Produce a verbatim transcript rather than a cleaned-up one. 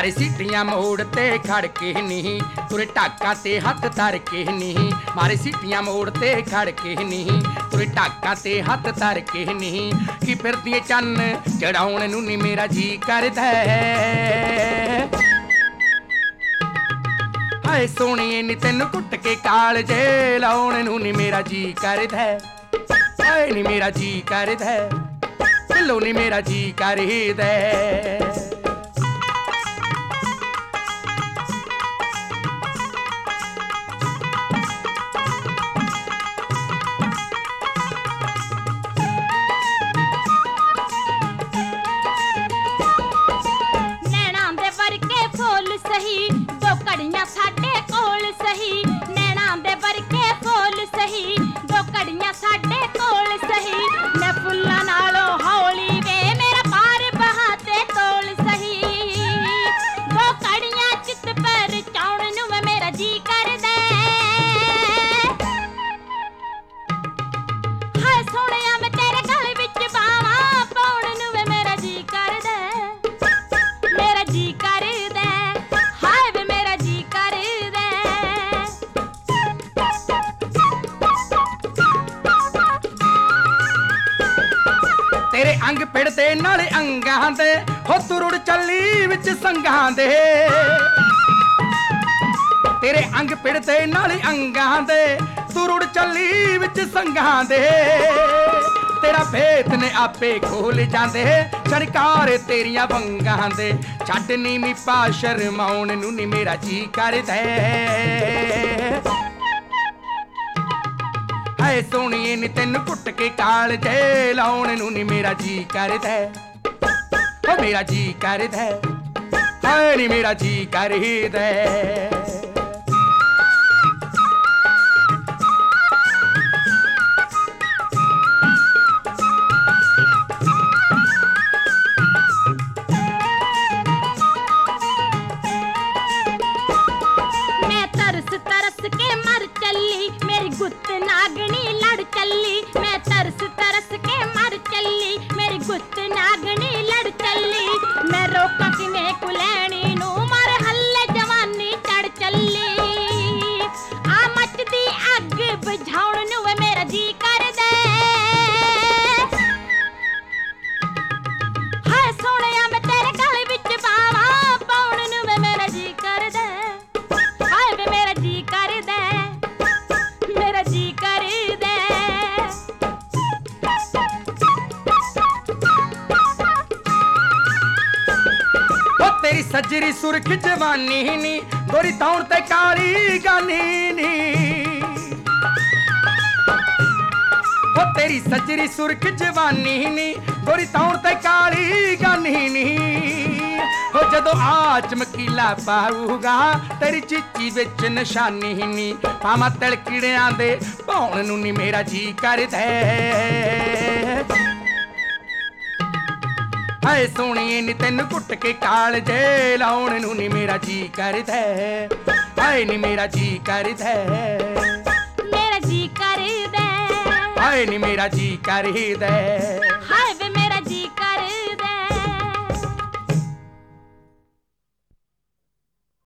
मारे सीटियां मोड़ ते खड़ के नी, तुरे टाका ते हथ धर के नी, मारे सीटियां मोड़ ते खड़ के नी, तुरे टाका ते हथ धर के नी, कि फिरदी चन्न चढ़ाउण नूं नी मेरा जी करदा है। हाय सोहणीए नी तैनूं कुट के कालजे लाउण नूं नी मेरा जी करदा है, हाय नी मेरा जी करदा है, लो नी मेरा जी करदा है। सही दो कड़ियां साडे कोल सही, नैना दे वरके फुल सही, दो कड़ियां साडे कोल सही, मैं फुल्लां नालों हौली वे मेरा पार बहाते तोल सही, दो कड़ियां चित पर चाउण नूं मेरा जी करदा हाय सोहणिया मैं तेरे गल विच बावां पाउण नूं मेरा जी करदा मेरा जी करदा तेरे अंग पिड़दे नाले अंगां दे हो तुरुड़ चली विच संगां दे, तेरे अंग पिड़दे नाले अंगां दे तुरुड़ चली विच संगां दे, तेरा भेत ने आपे खोल जांदे छड़कार तेरियां वंगां दे, छड्ड नी मी पा शर्माउण नूं नी मेरा जी करदा हाय सोहणीए नी तैनूं कुट के कालजे लाउण नूं नी मेरा जी करदा ओ मेरा जी करदा हाय नी मेरा जी करदा। मैं तरस तरस के मर चली मेरी गुत्त नागनी लड़ चली, मैं तरस तरस के मर चली मेरी गुत्त नागनी लड़ चली, मैं रोका किने कुलैणी नूं मर हल्ले जवानी चढ़ चली, आ मचदी अग बुझाउण नूं मेरा जी करदा हाय सोहणिया मैं तेरे गल विच बावां पाउण नूं मेरा जी करदा हाय वे मेरा जी करदा मेरा जी करदा। ओ तेरी सजरी सुरख जवानी नी गोरी तौण ते काली गानी नी, ओ तेरी सजरी सुरख जवानी नी गोरी तौण ते काली गानी नी, हो जदों आ चमकीला पाऊगा तेरी चिच्ची विच निशानी नी, पावां तिलकिड़ियां दे भौण नूं नी मेरा जी करदा हाय सोहणीए नी तैनूं कुट के कालजे लाउण नूं नी मेरा जी करदा हाय नी मेरा जी करदा मेरा जी करदा हाय नी मेरा जी करदा हाय